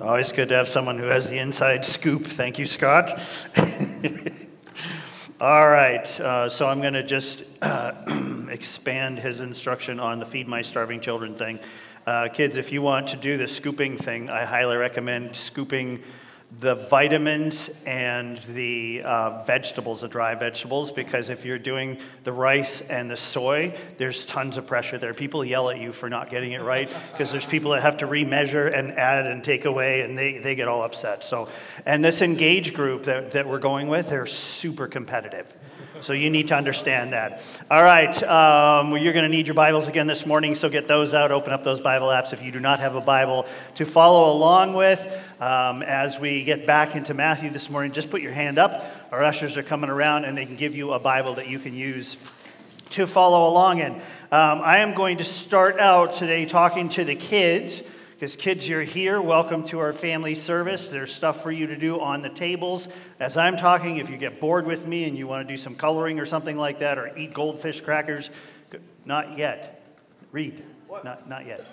Always good to have someone who has the inside scoop. Thank you, Scott. All right, so I'm going to just expand his instruction on the Feed My Starving Children thing. Kids, if you want to do the scooping thing, I highly recommend scooping the vitamins and the vegetables, the dry vegetables, because if you're doing the rice and the soy, there's tons of pressure there. People yell at you for not getting it right because there's people that have to remeasure and add and take away, and they get all upset. So, and this Engage group that we're going with, they're super competitive. So you need to understand that. All right, you're going to need your Bibles again this morning, so get those out. Open up those Bible apps if you do not have a Bible to follow along with. As we get back into Matthew this morning, just put your hand up. Our ushers are coming around, and they can give you a Bible that you can use to follow along in. I am going to start out today talking to the kids. Because kids, you're here, welcome to our family service. There's stuff for you to do on the tables. As I'm talking, if you get bored with me and you want to do some coloring or something like that, or eat goldfish crackers, not yet. Read, not yet.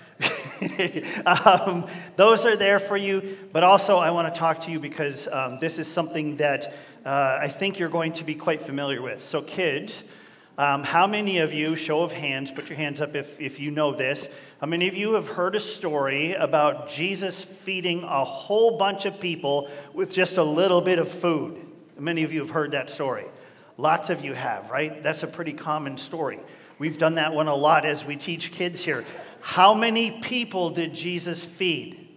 Those are there for you, but also I want to talk to you because this is something that I think you're going to be quite familiar with. So kids, how many of you, show of hands, put your hands up if you know this, how many of you have heard a story about Jesus feeding a whole bunch of people with just a little bit of food? Many of you have heard that story. Lots of you have, right? That's a pretty common story. We've done that one a lot as we teach kids here. How many people did Jesus feed?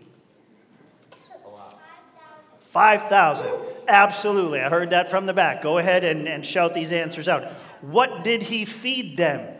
5,000. Absolutely. I heard that from the back. Go ahead and shout these answers out. What did he feed them?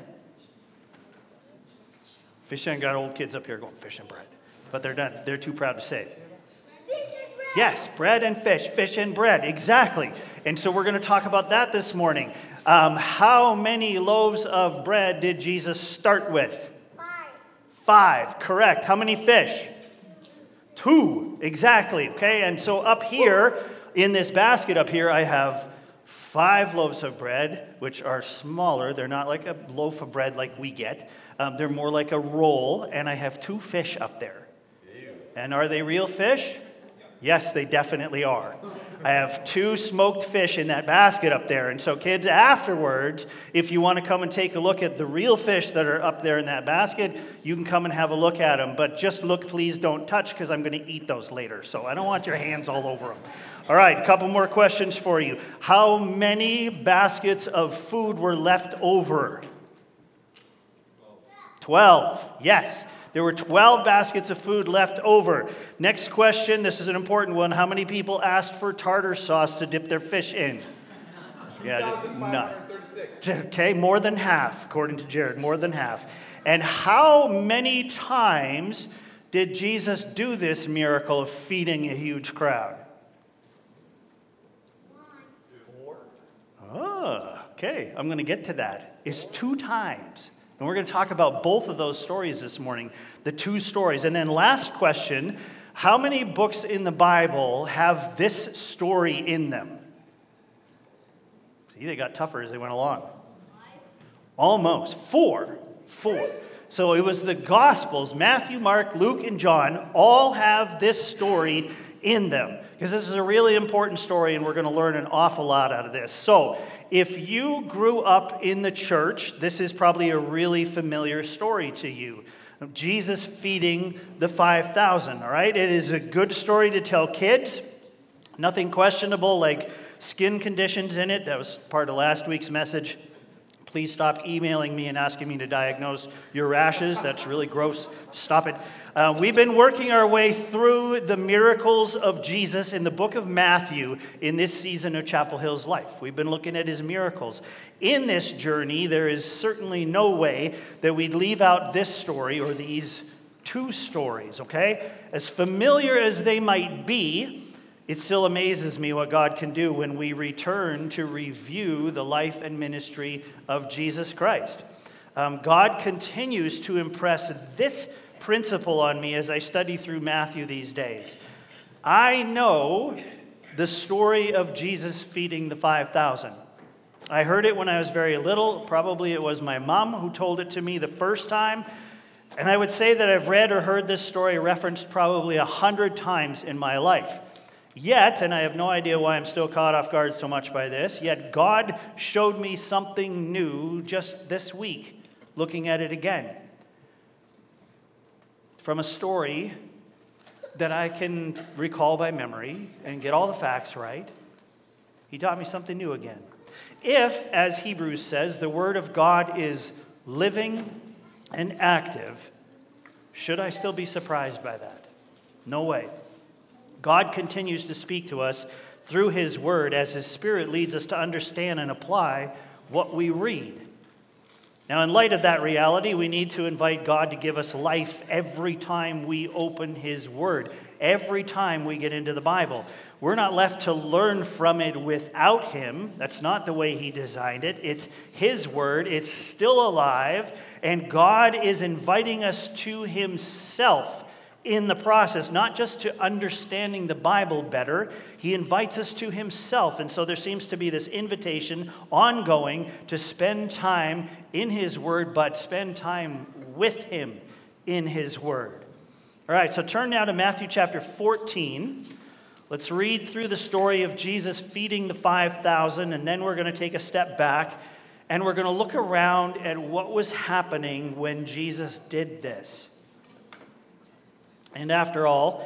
Fish and got old kids up here going fish and bread. But they're not. They're too proud to say it. Fish and bread. Yes, bread and fish and bread. Exactly. And so we're going to talk about that this morning. How many loaves of bread did Jesus start with? 5. Correct. How many fish? 2. Exactly. Okay. And so up here in this basket up here, I have 5 loaves of bread, which are smaller. They're not like a loaf of bread like we get. They're more like a roll, and I have 2 fish up there. And are they real fish? Yes, they definitely are. I have 2 smoked fish in that basket up there. And so kids, afterwards, if you want to come and take a look at the real fish that are up there in that basket, you can come and have a look at them. But just look, please don't touch, because I'm going to eat those later. So I don't want your hands all over them. All right, a couple more questions for you. How many baskets of food were left over? 12. Yes, there were 12 baskets of food left over. Next question, this is an important one. How many people asked for tartar sauce to dip their fish in? Yeah, none. Okay, more than half, according to Jared, more than half. And how many times did Jesus do this miracle of feeding a huge crowd? 4. Oh, okay, I'm going to get to that. It's 2 times. And we're going to talk about both of those stories this morning, the 2 stories. And then last question, how many books in the Bible have this story in them? See, they got tougher as they went along. Almost. 4. So it was the Gospels, Matthew, Mark, Luke, and John, all have this story in them. Because this is a really important story, and we're going to learn an awful lot out of this. So, if you grew up in the church, this is probably a really familiar story to you. Jesus feeding the 5,000, all right? It is a good story to tell kids. Nothing questionable like skin conditions in it. That was part of last week's message. Please stop emailing me and asking me to diagnose your rashes. That's really gross. Stop it. We've been working our way through the miracles of Jesus in the book of Matthew in this season of Chapel Hill's life. We've been looking at his miracles. In this journey, there is certainly no way that we'd leave out this story or these 2 stories, okay? As familiar as they might be, it still amazes me what God can do when we return to review the life and ministry of Jesus Christ. God continues to impress this principle on me as I study through Matthew these days. I know the story of Jesus feeding the 5,000. I heard it when I was very little. Probably it was my mom who told it to me the first time. And I would say that I've read or heard this story referenced probably 100 times in my life. Yet, and I have no idea why I'm still caught off guard so much by this, yet God showed me something new just this week, looking at it again. From a story that I can recall by memory and get all the facts right, he taught me something new again. If, as Hebrews says, the Word of God is living and active, should I still be surprised by that? No way. God continues to speak to us through His Word as His Spirit leads us to understand and apply what we read. Now, in light of that reality, we need to invite God to give us life every time we open His Word, every time we get into the Bible. We're not left to learn from it without Him. That's not the way He designed it. It's His Word. It's still alive, and God is inviting us to Himself in the process, not just to understanding the Bible better. He invites us to Himself. And so there seems to be this invitation ongoing to spend time in His Word, but spend time with Him in His Word. All right, so turn now to Matthew chapter 14. Let's read through the story of Jesus feeding the 5,000, and then we're going to take a step back, and we're going to look around at what was happening when Jesus did this. And after all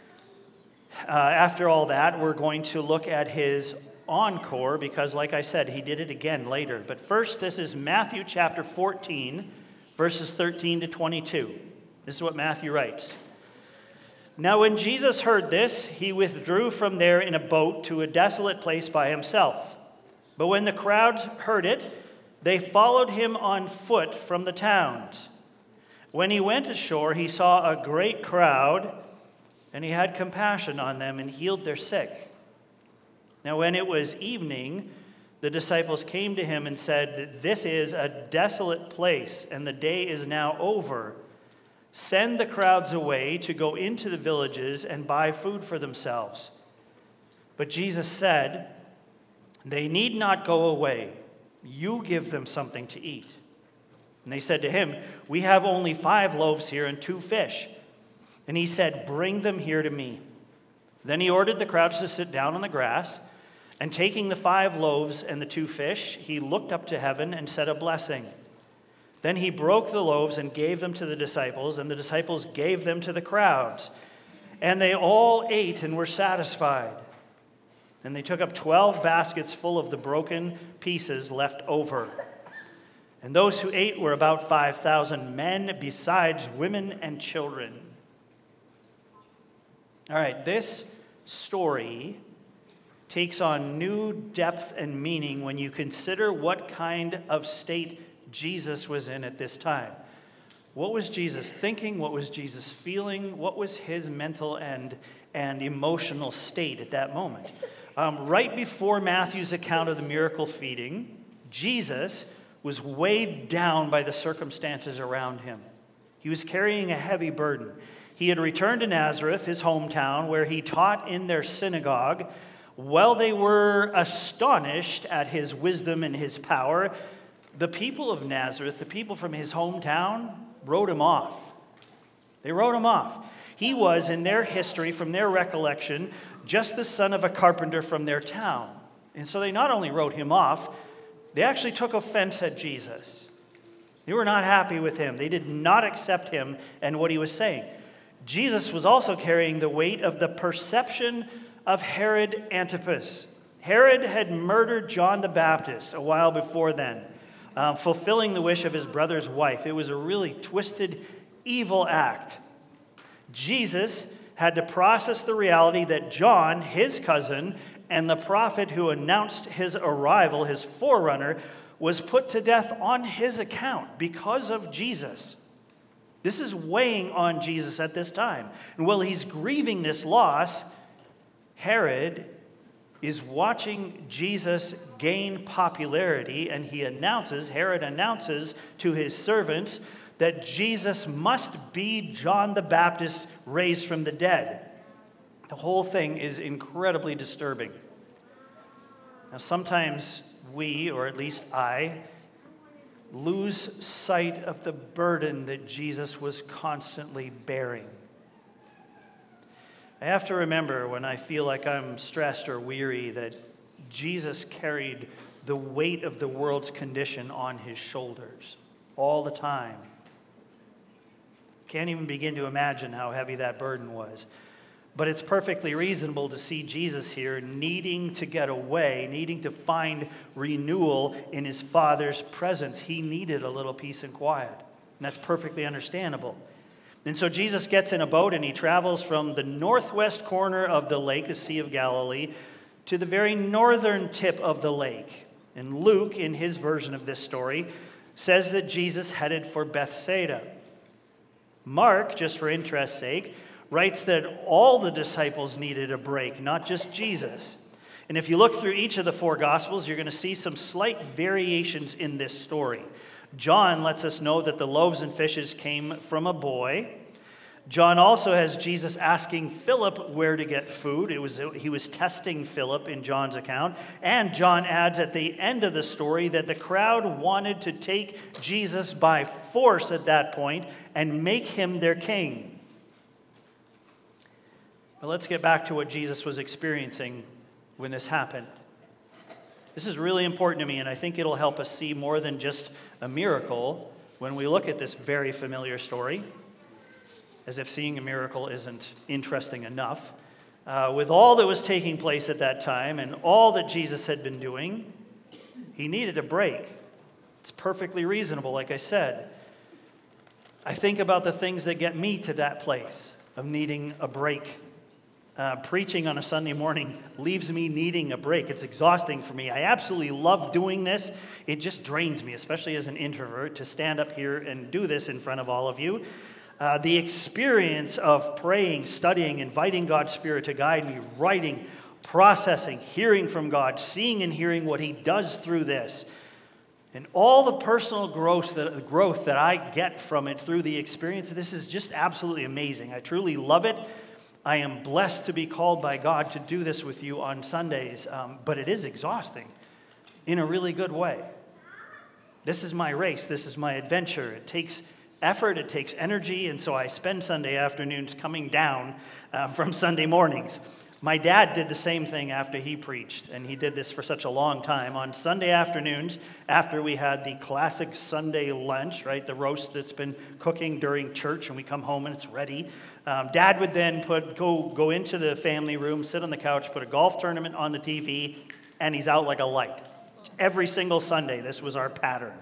that, we're going to look at His encore, because like I said, He did it again later. But first, this is Matthew chapter 14, verses 13 to 22. This is what Matthew writes. Now when Jesus heard this, He withdrew from there in a boat to a desolate place by Himself. But when the crowds heard it, they followed Him on foot from the towns. When He went ashore, He saw a great crowd, and He had compassion on them and healed their sick. Now when it was evening, the disciples came to Him and said, "This is a desolate place, and the day is now over. Send the crowds away to go into the villages and buy food for themselves." But Jesus said, "They need not go away. You give them something to eat." And they said to Him, "We have only 5 loaves here and 2 fish." And He said, "Bring them here to me." Then He ordered the crowds to sit down on the grass, and taking the 5 loaves and the 2 fish, He looked up to heaven and said a blessing. Then He broke the loaves and gave them to the disciples, and the disciples gave them to the crowds. And they all ate and were satisfied. And they took up 12 baskets full of the broken pieces left over. And those who ate were about 5,000 men, besides women and children. All right, this story takes on new depth and meaning when you consider what kind of state Jesus was in at this time. What was Jesus thinking? What was Jesus feeling? What was His mental and emotional state at that moment? Right before Matthew's account of the miracle feeding, Jesus was weighed down by the circumstances around Him. He was carrying a heavy burden. He had returned to Nazareth, his hometown, where He taught in their synagogue. While they were astonished at His wisdom and His power, the people of Nazareth, the people from His hometown, wrote Him off. They wrote Him off. He was, in their history, from their recollection, just the son of a carpenter from their town. And so they not only wrote Him off, they actually took offense at Jesus. They were not happy with Him. They did not accept Him and what He was saying. Jesus was also carrying the weight of the perception of Herod Antipas. Herod had murdered John the Baptist a while before then, fulfilling the wish of his brother's wife. It was a really twisted, evil act. Jesus had to process the reality that John, his cousin, and the prophet who announced his arrival, his forerunner, was put to death on his account because of Jesus. This is weighing on Jesus at this time. And while he's grieving this loss, Herod is watching Jesus gain popularity, and Herod announces to his servants that Jesus must be John the Baptist raised from the dead. The whole thing is incredibly disturbing. Now, sometimes we, or at least I, lose sight of the burden that Jesus was constantly bearing. I have to remember when I feel like I'm stressed or weary that Jesus carried the weight of the world's condition on his shoulders all the time. Can't even begin to imagine how heavy that burden was. But it's perfectly reasonable to see Jesus here needing to get away, needing to find renewal in his Father's presence. He needed a little peace and quiet, and that's perfectly understandable. And so Jesus gets in a boat and he travels from the northwest corner of the lake, the Sea of Galilee, to the very northern tip of the lake. And Luke, in his version of this story, says that Jesus headed for Bethsaida. Mark, just for interest's sake, writes that all the disciples needed a break, not just Jesus. And if you look through each of the four Gospels, you're going to see some slight variations in this story. John lets us know that the loaves and fishes came from a boy. John also has Jesus asking Philip where to get food. He was testing Philip in John's account. And John adds at the end of the story that the crowd wanted to take Jesus by force at that point and make him their king. But let's get back to what Jesus was experiencing when this happened. This is really important to me, and I think it'll help us see more than just a miracle when we look at this very familiar story, as if seeing a miracle isn't interesting enough. With all that was taking place at that time and all that Jesus had been doing, he needed a break. It's perfectly reasonable, like I said. I think about the things that get me to that place of needing a break. Preaching on a Sunday morning leaves me needing a break. It's exhausting for me. I absolutely love doing this. It just drains me, especially as an introvert, to stand up here and do this in front of all of you. The experience of praying, studying, inviting God's Spirit to guide me, writing, processing, hearing from God, seeing and hearing what he does through this, and all the personal growth that I get from it through the experience, this is just absolutely amazing. I truly love it. I am blessed to be called by God to do this with you on Sundays, but it is exhausting in a really good way. This is my race. This is my adventure. It takes effort. It takes energy, and so I spend Sunday afternoons coming down from Sunday mornings. My dad did the same thing after he preached, and he did this for such a long time. On Sunday afternoons, after we had the classic Sunday lunch, right, the roast that's been cooking during church, and we come home and it's ready, Dad would then go into the family room, sit on the couch, put a golf tournament on the TV, and he's out like a light. Every single Sunday, this was our pattern.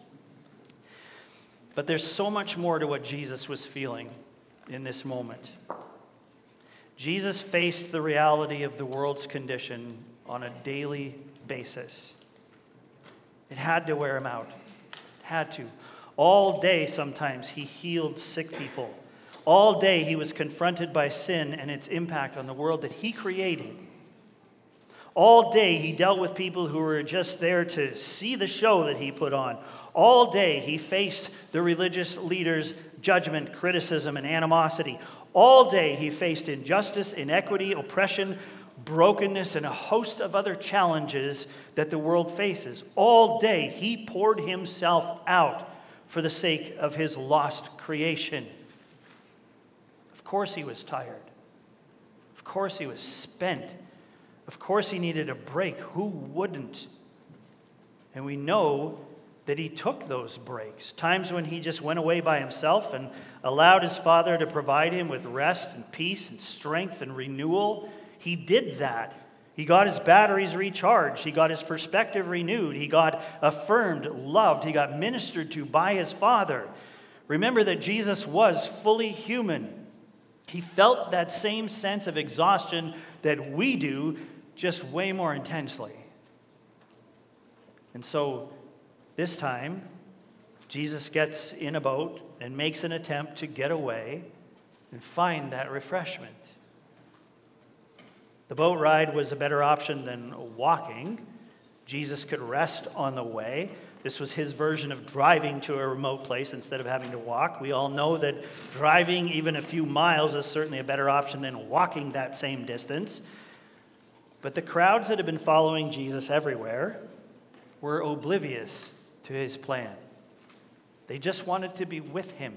But there's so much more to what Jesus was feeling in this moment. Jesus faced the reality of the world's condition on a daily basis. It had to wear him out. It had to. All day, sometimes, he healed sick people. All day, he was confronted by sin and its impact on the world that he created. All day, he dealt with people who were just there to see the show that he put on. All day, he faced the religious leaders' judgment, criticism, and animosity. All day, he faced injustice, inequity, oppression, brokenness, and a host of other challenges that the world faces. All day, he poured himself out for the sake of his lost creation. Of course he was tired. Of course he was spent. Of course he needed a break. Who wouldn't? And we know that he took those breaks. Times when he just went away by himself and allowed his Father to provide him with rest and peace and strength and renewal. He did that. He got his batteries recharged. He got his perspective renewed. He got affirmed, loved. He got ministered to by his Father. Remember that Jesus was fully human. He felt that same sense of exhaustion that we do, just way more intensely. And so, this time, Jesus gets in a boat and makes an attempt to get away and find that refreshment. The boat ride was a better option than walking. Jesus could rest on the way. This was his version of driving to a remote place instead of having to walk. We all know that driving even a few miles is certainly a better option than walking that same distance. But the crowds that had been following Jesus everywhere were oblivious to his plan. They just wanted to be with him.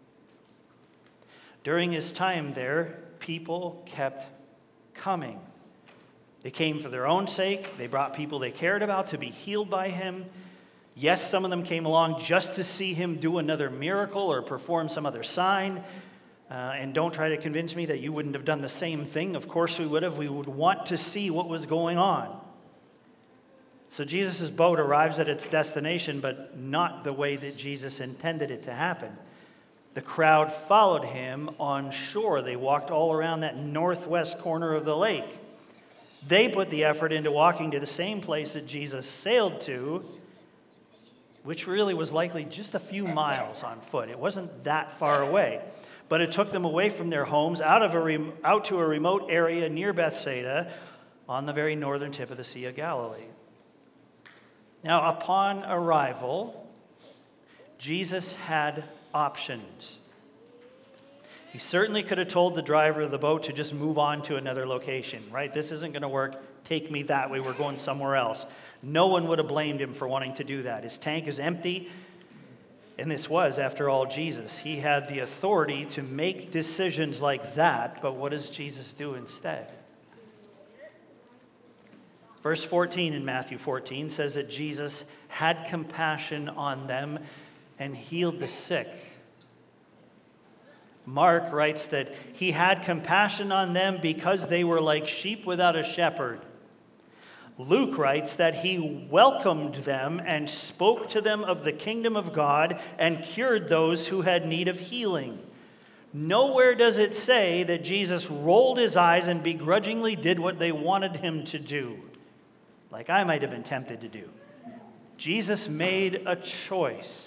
During his time there, people kept coming. They came for their own sake. They brought people they cared about to be healed by him. Yes, some of them came along just to see him do another miracle or perform some other sign. And don't try to convince me that you wouldn't have done the same thing. Of course we would have. We would want to see what was going on. So Jesus' boat arrives at its destination, but not the way that Jesus intended it to happen. The crowd followed him on shore. They walked all around that northwest corner of the lake. They put the effort into walking to the same place that Jesus sailed to, which really was likely just a few miles on foot. It wasn't that far away. But it took them away from their homes, out to a remote area near Bethsaida on the very northern tip of the Sea of Galilee. Now, upon arrival, Jesus had options. He certainly could have told the driver of the boat to just move on to another location, right? This isn't going to work. Take me that way. We're going somewhere else. No one would have blamed him for wanting to do that. His tank is empty, and this was, after all, Jesus. He had the authority to make decisions like that, but what does Jesus do instead? Verse 14 in Matthew 14 says that Jesus had compassion on them and healed the sick. Mark writes that he had compassion on them because they were like sheep without a shepherd. Luke writes that he welcomed them and spoke to them of the kingdom of God and cured those who had need of healing. Nowhere does it say that Jesus rolled his eyes and begrudgingly did what they wanted him to do, like I might have been tempted to do. Jesus made a choice.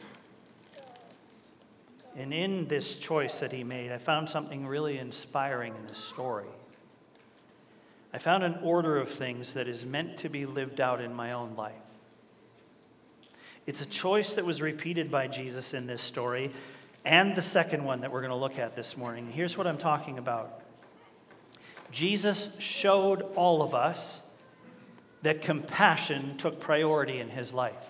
And in this choice that he made, I found something really inspiring in this story. I found an order of things that is meant to be lived out in my own life. It's a choice that was repeated by Jesus in this story, and the second one that we're going to look at this morning. Here's what I'm talking about. Jesus showed all of us that compassion took priority in his life.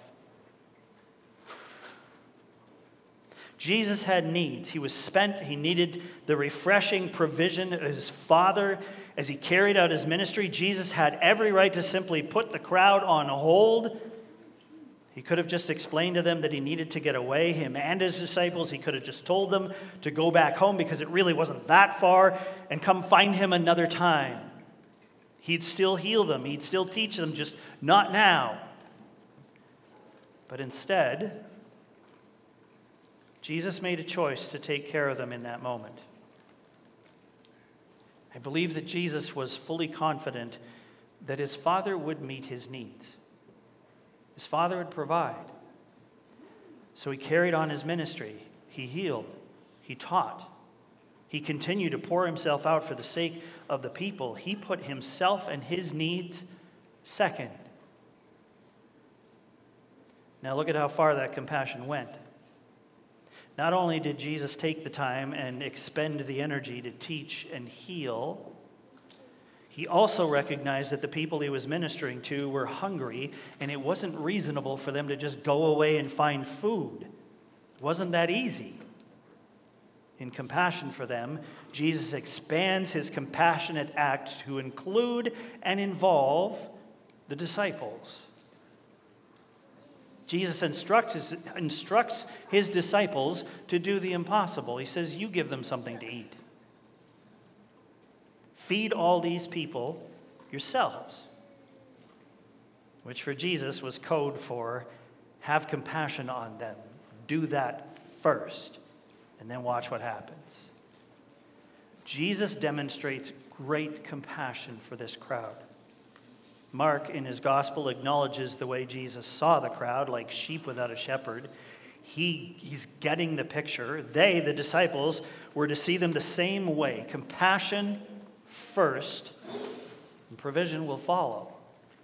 Jesus had needs. He was spent. He needed the refreshing provision of his Father as he carried out his ministry. Jesus had every right to simply put the crowd on hold. He could have just explained to them that he needed to get away, him and his disciples. He could have just told them to go back home because it really wasn't that far and come find him another time. He'd still heal them. He'd still teach them, just not now. But instead, Jesus made a choice to take care of them in that moment. I believe that Jesus was fully confident that his Father would meet his needs. His Father would provide. So he carried on his ministry. He healed. He taught. He continued to pour himself out for the sake of the people. He put himself and his needs second. Now look at how far that compassion went. Not only did Jesus take the time and expend the energy to teach and heal, he also recognized that the people he was ministering to were hungry, and it wasn't reasonable for them to just go away and find food. It wasn't that easy. In compassion for them, Jesus expands his compassionate act to include and involve the disciples. Jesus instructs his disciples to do the impossible. He says, you give them something to eat. Feed all these people yourselves. Which for Jesus was code for have compassion on them. Do that first, and then watch what happens. Jesus demonstrates great compassion for this crowd. Mark, in his gospel, acknowledges the way Jesus saw the crowd, like sheep without a shepherd. He's getting the picture. They, the disciples, were to see them the same way. Compassion first, and provision will follow.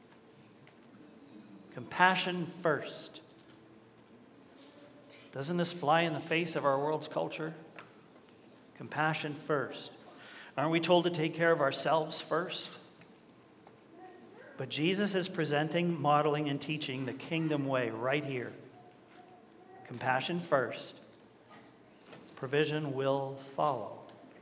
Compassion first. Doesn't this fly in the face of our world's culture? Compassion first. Aren't we told to take care of ourselves first? But Jesus is presenting, modeling, and teaching the kingdom way right here. compassion first, provision will follow.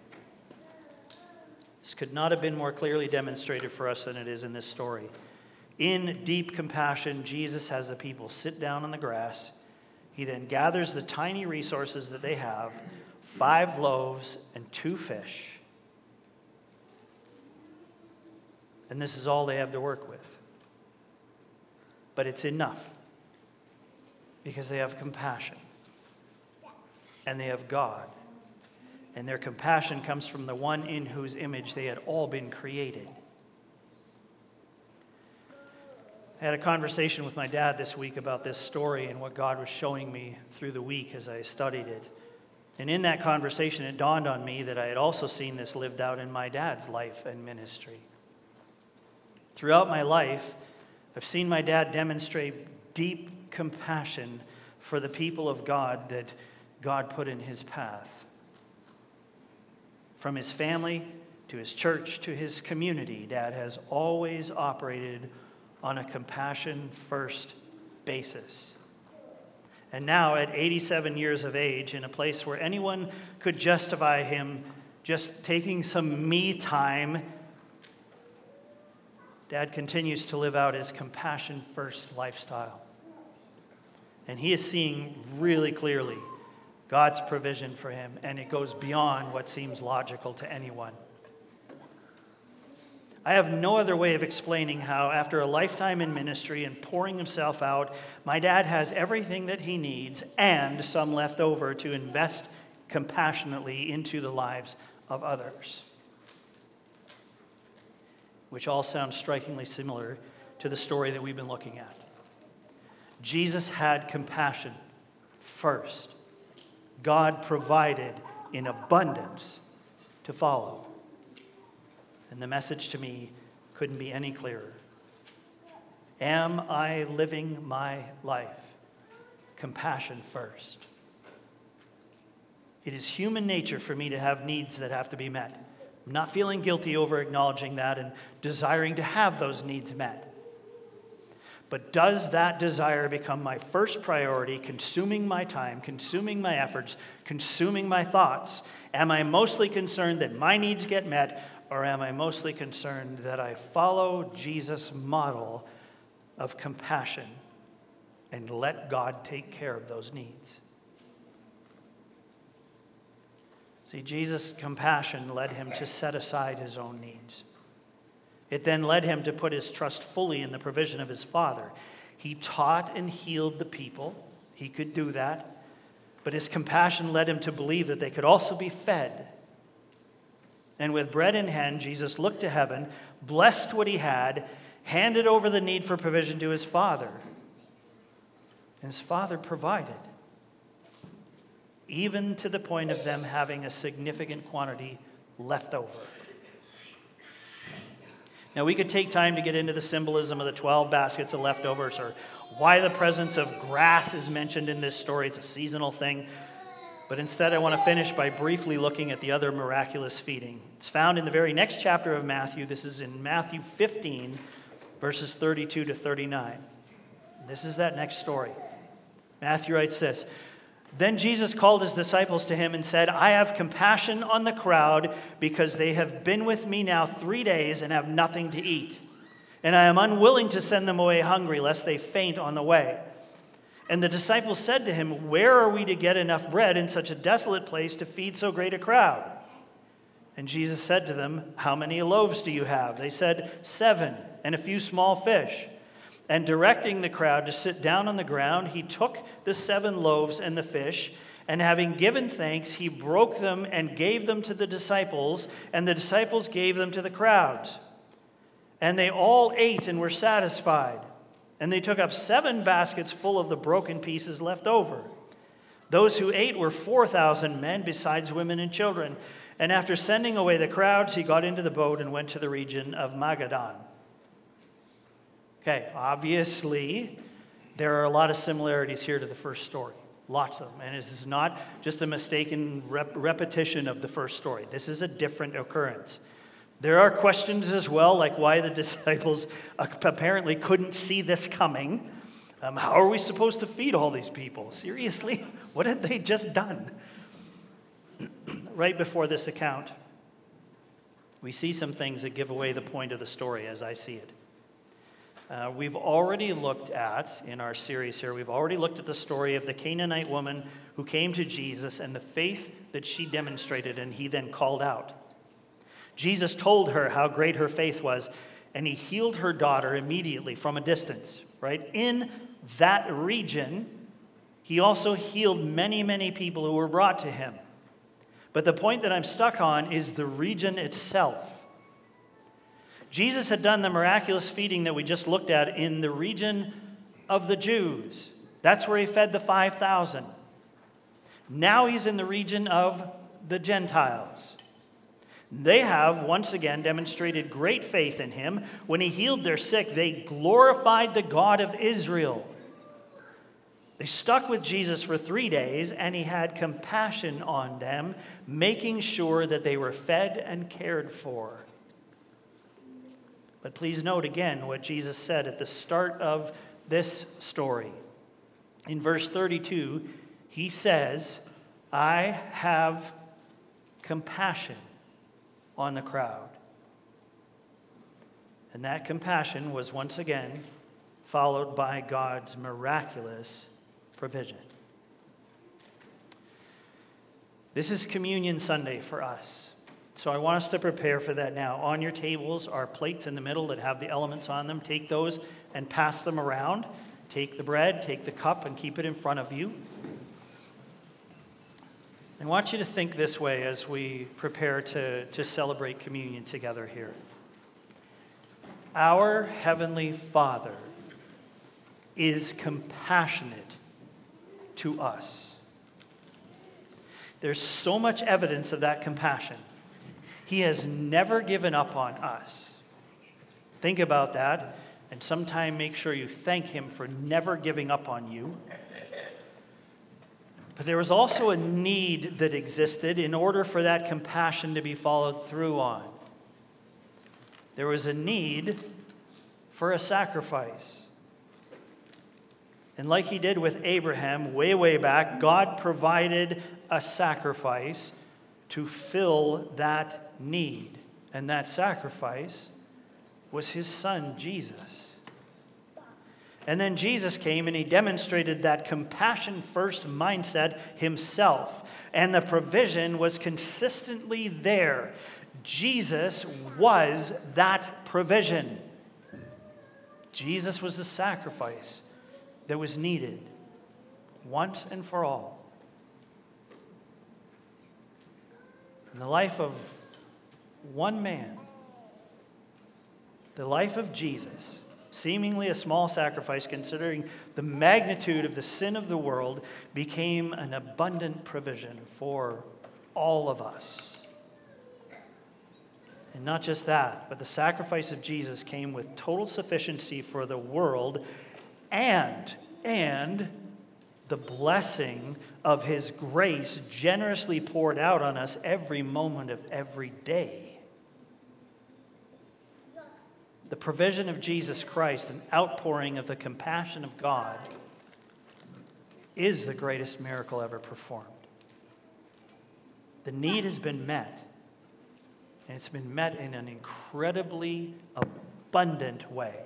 This could not have been more clearly demonstrated for us than it is in this story. In deep compassion, Jesus has the people sit down on the grass. He then gathers the tiny resources that they have, 5 loaves and 2 fish. And this is all they have to work with. But it's enough because they have compassion and they have God. And their compassion comes from the one in whose image they had all been created. I had a conversation with my dad this week about this story and what God was showing me through the week as I studied it. And in that conversation, it dawned on me that I had also seen this lived out in my dad's life and ministry. Throughout my life, I've seen my dad demonstrate deep compassion for the people of God that God put in his path. From his family to his church to his community, Dad has always operated on a compassion-first basis. And now, at 87 years of age, in a place where anyone could justify him just taking some me time, Dad continues to live out his compassion-first lifestyle. And he is seeing really clearly God's provision for him, and it goes beyond what seems logical to anyone. I have no other way of explaining how, after a lifetime in ministry and pouring himself out, my dad has everything that he needs and some left over to invest compassionately into the lives of others. Which all sounds strikingly similar to the story that we've been looking at. Jesus had compassion first. God provided in abundance to follow. And the message to me couldn't be any clearer. Am I living my life compassion first? It is human nature for me to have needs that have to be met. I'm not feeling guilty over acknowledging that and desiring to have those needs met. But does that desire become my first priority, consuming my time, consuming my efforts, consuming my thoughts? Am I mostly concerned that my needs get met, or am I mostly concerned that I follow Jesus' model of compassion and let God take care of those needs? See, Jesus' compassion led him to set aside his own needs. It then led him to put his trust fully in the provision of his Father. He taught and healed the people. He could do that. But his compassion led him to believe that they could also be fed. And with bread in hand, Jesus looked to heaven, blessed what he had, handed over the need for provision to his Father. And his Father provided, even to the point of them having a significant quantity left over. Now, we could take time to get into the symbolism of the 12 baskets of leftovers or why the presence of grass is mentioned in this story. It's a seasonal thing. But instead, I want to finish by briefly looking at the other miraculous feeding. It's found in the very next chapter of Matthew. This is in Matthew 15, verses 32 to 39. This is that next story. Matthew writes this: Then Jesus called his disciples to him and said, I have compassion on the crowd because they have been with me now 3 days and have nothing to eat. And I am unwilling to send them away hungry, lest they faint on the way. And the disciples said to him, Where are we to get enough bread in such a desolate place to feed so great a crowd? And Jesus said to them, How many loaves do you have? They said, 7, and a few small fish. And directing the crowd to sit down on the ground, he took the 7 loaves and the fish, and having given thanks, he broke them and gave them to the disciples, and the disciples gave them to the crowds. And they all ate and were satisfied. And they took up 7 baskets full of the broken pieces left over. Those who ate were 4,000 men, besides women and children. And after sending away the crowds, he got into the boat and went to the region of Magadan. Okay, obviously, there are a lot of similarities here to the first story. Lots of them. And this is not just a mistaken repetition of the first story. This is a different occurrence. There are questions as well, like why the disciples apparently couldn't see this coming. How are we supposed to feed all these people? Seriously? What had they just done? Right before this account, we see some things that give away the point of the story as I see it. We've already looked at, in our series here, we've already looked at the story of the Canaanite woman who came to Jesus and the faith that she demonstrated and he then called out. Jesus told her how great her faith was, and he healed her daughter immediately from a distance, right? In that region, he also healed many, many people who were brought to him. But the point that I'm stuck on is the region itself. Jesus had done the miraculous feeding that we just looked at in the region of the Jews. That's where he fed the 5,000. Now he's in the region of the Gentiles. They have, once again, demonstrated great faith in him. When he healed their sick, they glorified the God of Israel. They stuck with Jesus for 3 days, and he had compassion on them, making sure that they were fed and cared for. But please note again what Jesus said at the start of this story. In verse 32, he says, I have compassion on the crowd. And that compassion was once again followed by God's miraculous provision. This is Communion Sunday for us. So I want us to prepare for that now. On your tables are plates in the middle that have the elements on them. Take those and pass them around. Take the bread, take the cup, and keep it in front of you. I want you to think this way as we prepare to celebrate communion together here. Our Heavenly Father is compassionate to us. There's so much evidence of that compassion. He has never given up on us. Think about that, and sometime make sure you thank him for never giving up on you. But there was also a need that existed in order for that compassion to be followed through on. There was a need for a sacrifice. And like he did with Abraham way back, God provided a sacrifice to fill that need. And that sacrifice was his son, Jesus. And then Jesus came and he demonstrated that compassion-first mindset himself. And the provision was consistently there. Jesus was that provision. Jesus was the sacrifice that was needed once and for all. In the life of one man, the life of Jesus, seemingly a small sacrifice considering the magnitude of the sin of the world, became an abundant provision for all of us. And not just that, but the sacrifice of Jesus came with total sufficiency for the world and the blessing of his grace generously poured out on us every moment of every day. The provision of Jesus Christ, an outpouring of the compassion of God, is the greatest miracle ever performed. The need has been met, and it's been met in an incredibly abundant way.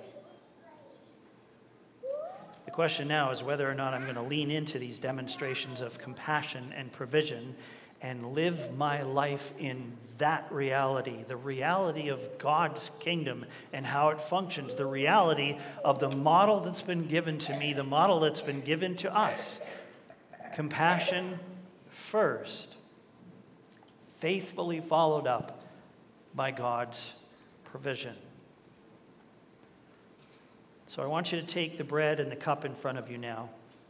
The question now is whether or not I'm going to lean into these demonstrations of compassion and provision and live my life in that reality, the reality of God's kingdom and how it functions, the reality of the model that's been given to me, the model that's been given to us. Compassion first, faithfully followed up by God's provision. So I want you to take the bread and the cup in front of you now.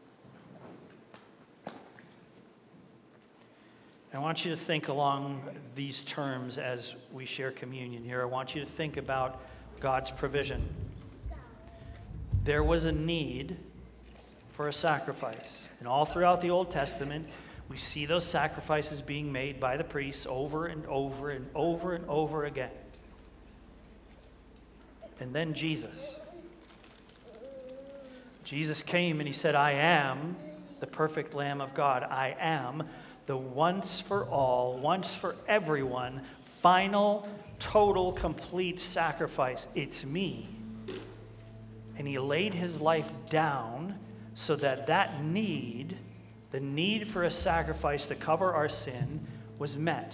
I want you to think along these terms as we share communion here. I want you to think about God's provision. There was a need for a sacrifice. And all throughout the Old Testament, we see those sacrifices being made by the priests over and over and over and over again. And then Jesus Jesus came and he said, I am the perfect Lamb of God. I am the once for all, once for everyone, final, total, complete sacrifice. It's me. And he laid his life down so that that need, the need for a sacrifice to cover our sin, was met.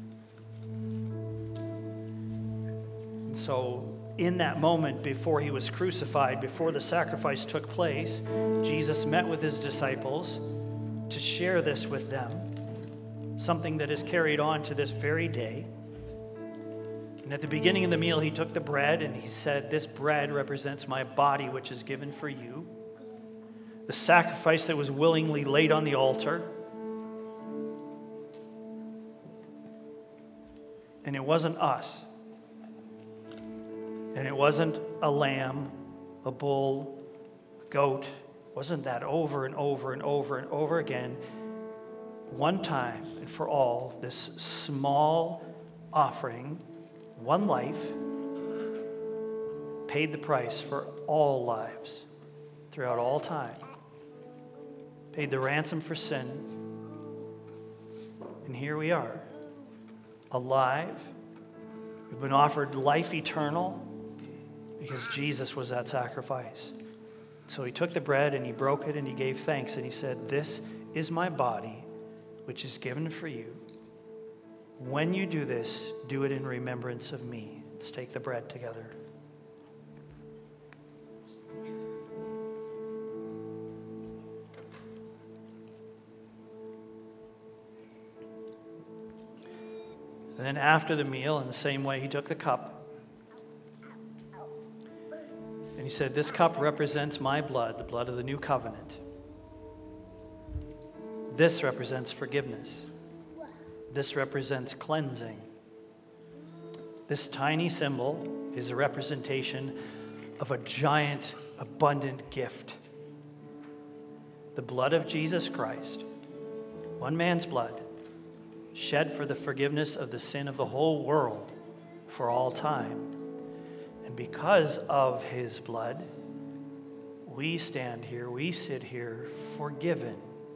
And so in that moment before he was crucified, before the sacrifice took place, Jesus met with his disciples to share this with them, something that is carried on to this very day. And at the beginning of the meal, he took the bread and he said, this bread represents my body, which is given for you. The sacrifice that was willingly laid on the altar. And it wasn't us. And it wasn't a lamb, a bull, a goat. It wasn't that over and over and over and over again. One time and for all, this small offering, one life, paid the price for all lives throughout all time. Paid the ransom for sin. And here we are, alive. We've been offered life eternal because Jesus was that sacrifice. So he took the bread and he broke it and he gave thanks and he said, this is my body, which is given for you. When you do this, do it in remembrance of me. Let's take the bread together. And then after the meal, in the same way, he took the cup. And he said, this cup represents my blood, the blood of the new covenant. This represents forgiveness. This represents cleansing. This tiny symbol is a representation of a giant, abundant gift. The blood of Jesus Christ, one man's blood, shed for the forgiveness of the sin of the whole world for all time. And because of his blood, we stand here, we sit here, forgiven,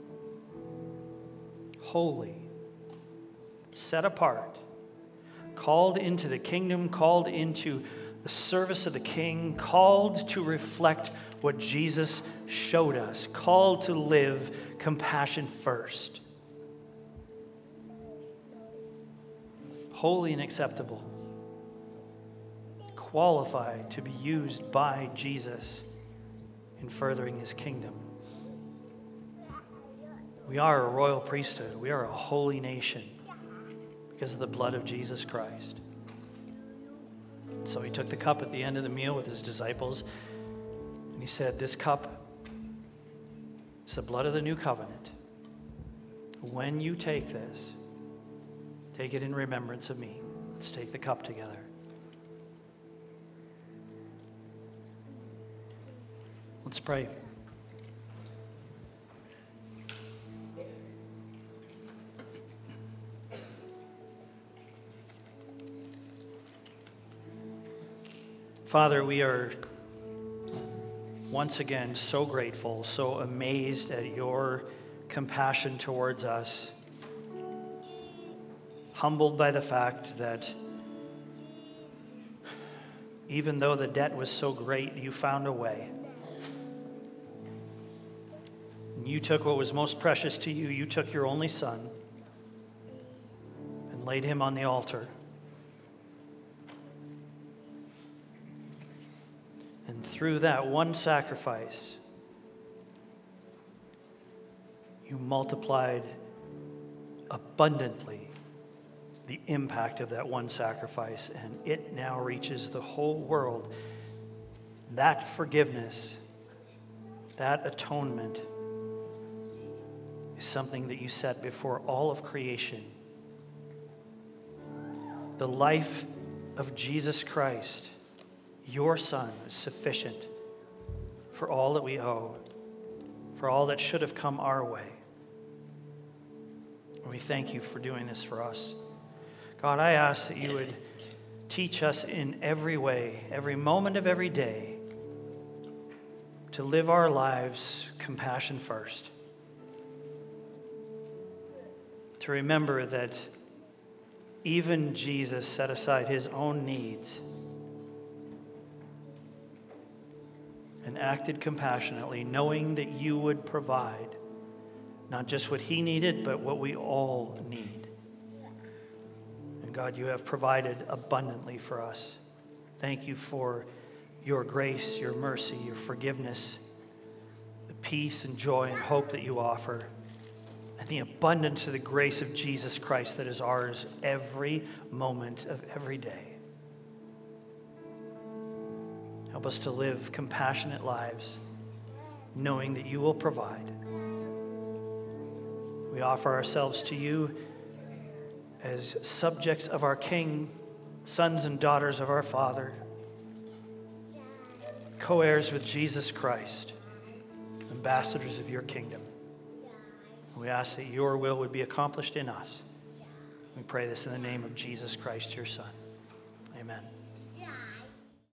holy, set apart, called into the kingdom, called into the service of the King, called to reflect what Jesus showed us, called to live compassion first. Holy and acceptable, qualified to be used by Jesus in furthering his kingdom. We are a royal priesthood. We are a holy nation because of the blood of Jesus Christ. And so he took the cup at the end of the meal with his disciples, and he said, this cup is the blood of the new covenant. When you take this, take it in remembrance of me. Let's take the cup together. Let's pray. Father, we are once again so grateful, so amazed at your compassion towards us, humbled by the fact that even though the debt was so great, you found a way. And you took what was most precious to you. You took your only son and laid him on the altar. And through that one sacrifice, you multiplied abundantly the impact of that one sacrifice, and it now reaches the whole world. That forgiveness, that atonement is something that you set before all of creation. The life of Jesus Christ, your Son, is sufficient for all that we owe, for all that should have come our way. And we thank you for doing this for us. God, I ask that you would teach us in every way, every moment of every day, to live our lives compassion first. To remember that even Jesus set aside his own needs and acted compassionately, knowing that you would provide not just what he needed, but what we all need. And God, you have provided abundantly for us. Thank you for your grace, your mercy, your forgiveness, the peace and joy and hope that you offer, and the abundance of the grace of Jesus Christ that is ours every moment of every day. Help us to live compassionate lives, knowing that you will provide. We offer ourselves to you as subjects of our King, sons and daughters of our Father, co-heirs with Jesus Christ, ambassadors of your kingdom. We ask that your will would be accomplished in us. We pray this in the name of Jesus Christ, your Son. Amen.